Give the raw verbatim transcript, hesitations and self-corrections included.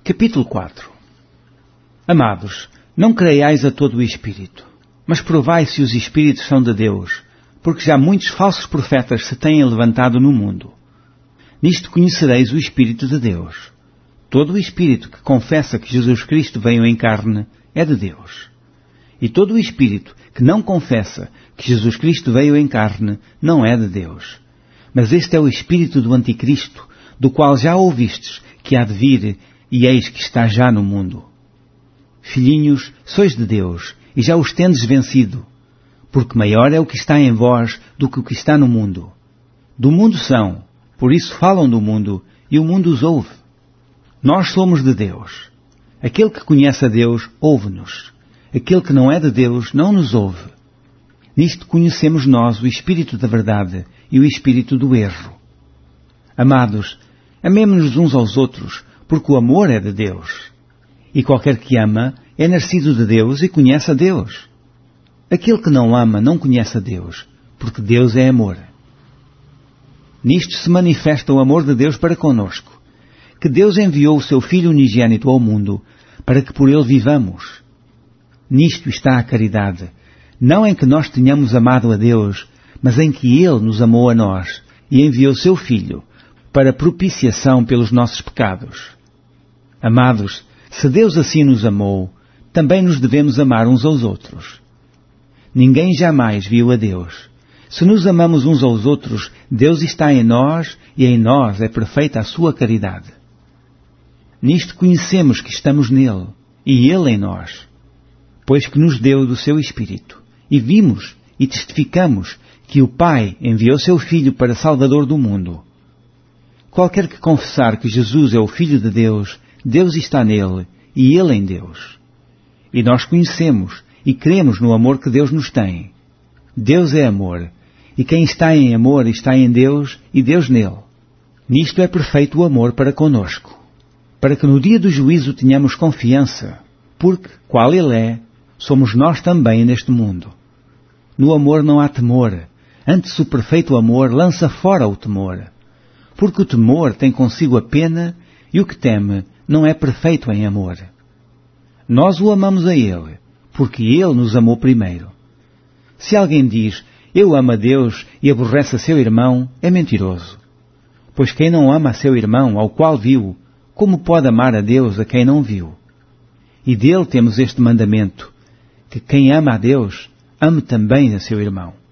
Capítulo quatro. Amados, não creiais a todo o Espírito, mas provai se os Espíritos são de Deus, porque já muitos falsos profetas se têm levantado no mundo. Nisto conhecereis o Espírito de Deus. Todo o Espírito que confessa que Jesus Cristo veio em carne é de Deus. E todo o Espírito que não confessa que Jesus Cristo veio em carne não é de Deus. Mas este é o Espírito do Anticristo, do qual já ouvistes que há de vir, e eis que está já no mundo. Filhinhos, sois de Deus, e já os tendes vencido, porque maior é o que está em vós do que o que está no mundo. Do mundo são, por isso falam do mundo, e o mundo os ouve. Nós somos de Deus. Aquele que conhece a Deus, ouve-nos. Aquele que não é de Deus, não nos ouve. Nisto conhecemos nós o Espírito da verdade e o Espírito do erro. Amados, amemo-nos uns aos outros, porque o amor é de Deus. E qualquer que ama é nascido de Deus e conhece a Deus. Aquele que não ama não conhece a Deus, porque Deus é amor. Nisto se manifesta o amor de Deus para conosco, que Deus enviou o seu Filho unigênito ao mundo, para que por ele vivamos. Nisto está a caridade, não em que nós tenhamos amado a Deus, mas em que Ele nos amou a nós e enviou seu Filho, para propiciação pelos nossos pecados. Amados, se Deus assim nos amou, também nos devemos amar uns aos outros. Ninguém jamais viu a Deus. Se nos amamos uns aos outros, Deus está em nós e em nós é perfeita a sua caridade. Nisto conhecemos que estamos nele e ele em nós, pois que nos deu do seu Espírito. E vimos e testificamos que o Pai enviou seu Filho para Salvador do mundo. Qualquer que confessar que Jesus é o Filho de Deus, Deus está nele e ele em Deus. E nós conhecemos e cremos no amor que Deus nos tem. Deus é amor, e quem está em amor está em Deus e Deus nele. Nisto é perfeito o amor para conosco, para que no dia do juízo tenhamos confiança, porque, qual Ele é, somos nós também neste mundo. No amor não há temor, antes o perfeito amor lança fora o temor, porque o temor tem consigo a pena e o que teme não é perfeito em amor. Nós o amamos a Ele, porque Ele nos amou primeiro. Se alguém diz, eu amo a Deus e aborrece a seu irmão, é mentiroso. Pois quem não ama a seu irmão, ao qual viu, como pode amar a Deus a quem não viu? E dele temos este mandamento, que quem ama a Deus, ame também a seu irmão.